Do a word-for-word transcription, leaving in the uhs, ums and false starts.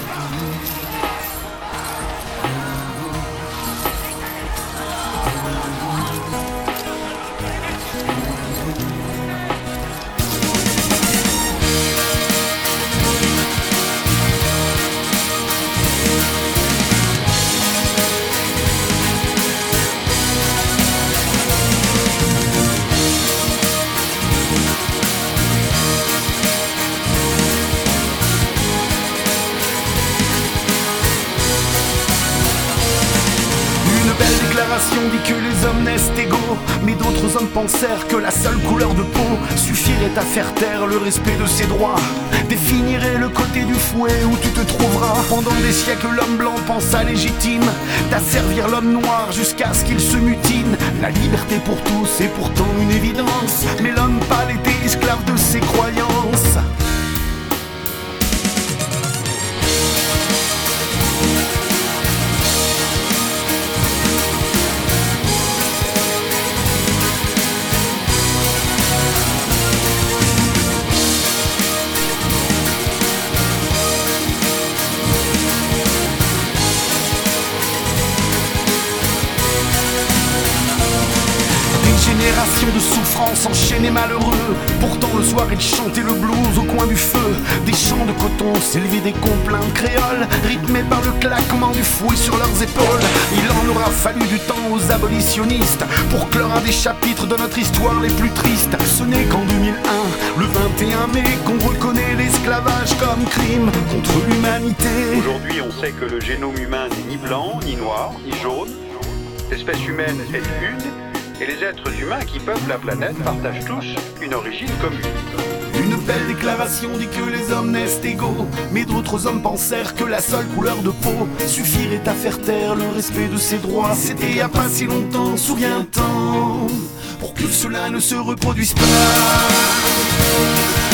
Dit que les hommes naissent égaux, mais d'autres hommes pensèrent que la seule couleur de peau suffirait à faire taire le respect de ses droits, définirait le côté du fouet où tu te trouveras. Pendant des siècles, l'homme blanc pensa légitime d'asservir l'homme noir jusqu'à ce qu'il se mutine. La liberté pour tous est pourtant une évidence, mais l'homme pâle était esclave de ses croyances. Génération de souffrance enchaînés malheureux. Pourtant le soir ils chantaient le blues au coin du feu. Des champs de coton s'élevaient des complaintes créoles, rythmés par le claquement du fouet sur leurs épaules. Il en aura fallu du temps aux abolitionnistes pour clore un des chapitres de notre histoire les plus tristes. Ce n'est qu'en deux mille un, le vingt et un mai, qu'on reconnaît l'esclavage comme crime contre l'humanité. Aujourd'hui on sait que le génome humain n'est ni blanc, ni noir, ni jaune. L'espèce humaine est une, et les êtres humains qui peuplent la planète partagent tous une origine commune. Une belle déclaration dit que les hommes naissent égaux, mais d'autres hommes pensèrent que la seule couleur de peau suffirait à faire taire le respect de ses droits. C'était il y a pas si longtemps, souviens-t'en, pour que cela ne se reproduise pas.